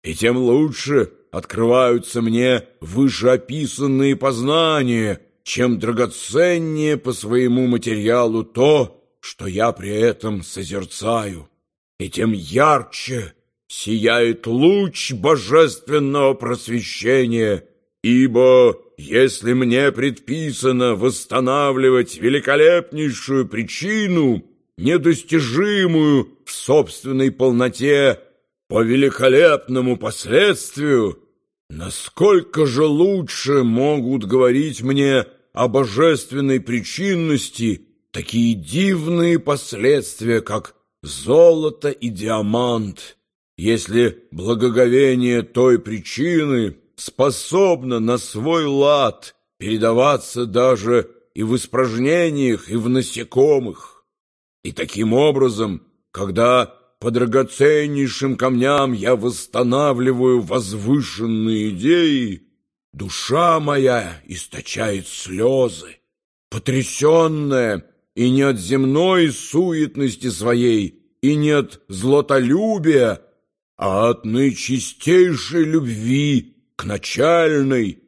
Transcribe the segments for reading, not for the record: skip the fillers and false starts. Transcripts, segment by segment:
и тем лучше открываются мне вышеописанные познания, чем драгоценнее по своему материалу то, что я при этом созерцаю, и тем ярче сияет луч божественного просвещения, ибо если мне предписано восстанавливать великолепнейшую причину, недостижимую в собственной полноте, по великолепному последствию, насколько же лучше могут говорить мне о божественной причинности такие дивные последствия, как золото и диамант, если благоговение той причины способно на свой лад передаваться даже и в испражнениях, и в насекомых. И таким образом, когда по драгоценнейшим камням я восстанавливаю возвышенные идеи, душа моя источает слезы, потрясенная и не от земной суетности своей, и не от златолюбия, а от наичистейшей любви к начальной,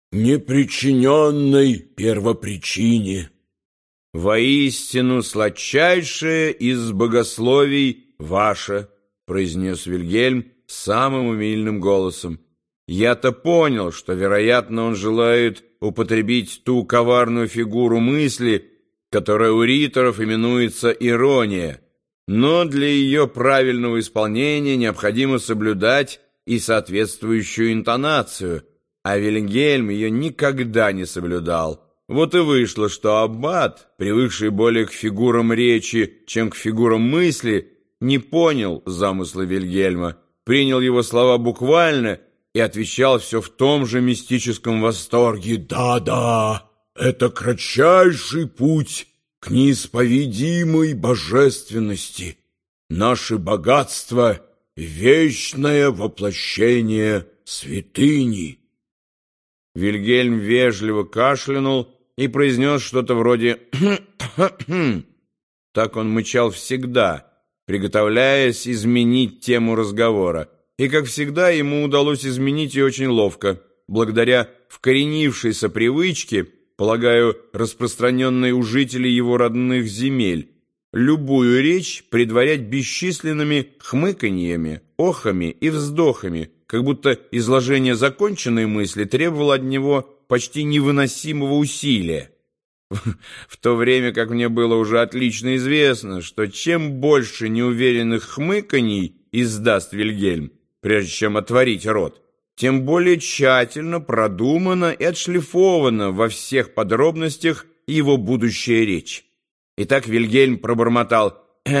непричиненной первопричине. «Воистину сладчайшее из богословий ваше», — произнес Вильгельм самым умильным голосом. «Я-то понял, что, вероятно, он желает употребить ту коварную фигуру мысли, которая у риторов именуется ирония, но для ее правильного исполнения необходимо соблюдать и соответствующую интонацию, а Вильгельм ее никогда не соблюдал. Вот и вышло, что аббат, привыкший более к фигурам речи, чем к фигурам мысли, не понял замысла Вильгельма, принял его слова буквально и отвечал все в том же мистическом восторге: «Да, это кратчайший путь к неисповедимой божественности. Наше богатство — вечное воплощение святыни». Вильгельм вежливо кашлянул и произнес что-то вроде «Хм-хм-хм». Так он мычал всегда, приготовляясь изменить тему разговора. И, как всегда, ему удалось изменить ее очень ловко, благодаря вкоренившейся привычке, полагаю, распространенной у жителей его родных земель, любую речь предварять бесчисленными хмыканьями, охами и вздохами, как будто изложение законченной мысли требовало от него почти невыносимого усилия. В то время как мне было уже отлично известно, что чем больше неуверенных хмыканий издаст Вильгельм, прежде чем отворить рот, тем более тщательно продумана и отшлифована во всех подробностях его будущая речь. Итак, Вильгельм пробормотал: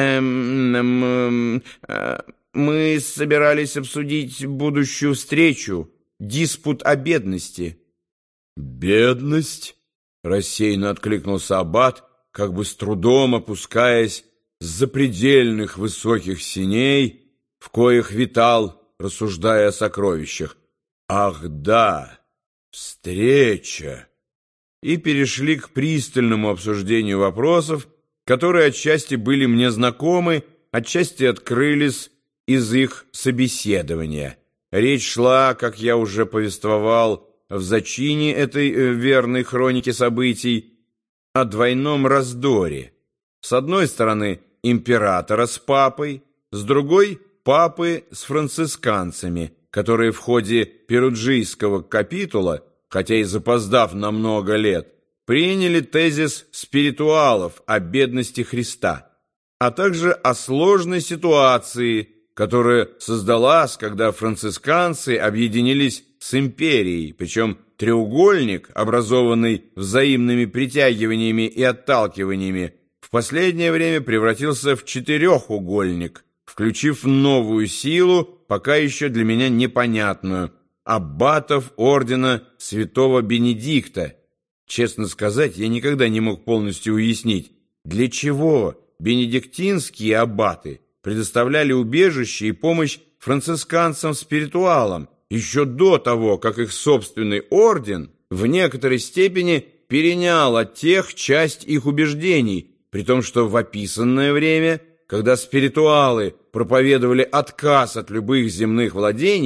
«Мы собирались обсудить будущую встречу, диспут о бедности». «Бедность?» — рассеянно откликнулся аббат, как бы с трудом опускаясь с запредельных высоких синей, в коих витал, рассуждая о сокровищах. «Ах да, встреча!» И перешли к пристальному обсуждению вопросов, которые отчасти были мне знакомы, отчасти открылись из их собеседования. Речь шла, как я уже повествовал в зачине этой верной хроники событий, о двойном раздоре. С одной стороны императора с папой, с другой папы с францисканцами, которые в ходе перуджийского капитула, хотя и запоздав на много лет, приняли тезис спиритуалов о бедности Христа, а также о сложной ситуации, которая создалась, когда францисканцы объединились с империей, причем треугольник, образованный взаимными притягиваниями и отталкиваниями, в последнее время превратился в четырехугольник, включив новую силу, пока еще для меня непонятную, аббатов ордена святого Бенедикта. Честно сказать, я никогда не мог полностью уяснить, для чего бенедиктинские аббаты предоставляли убежище и помощь францисканцам-спиритуалам еще до того, как их собственный орден в некоторой степени перенял от тех часть их убеждений, при том, что в описанное время, когда спиритуалы проповедовали отказ от любых земных владений,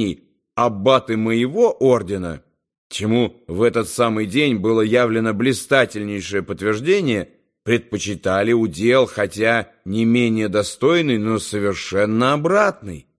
аббаты моего ордена, чему в этот самый день было явлено блистательнейшее подтверждение, предпочитали удел, хотя не менее достойный, но совершенно обратный.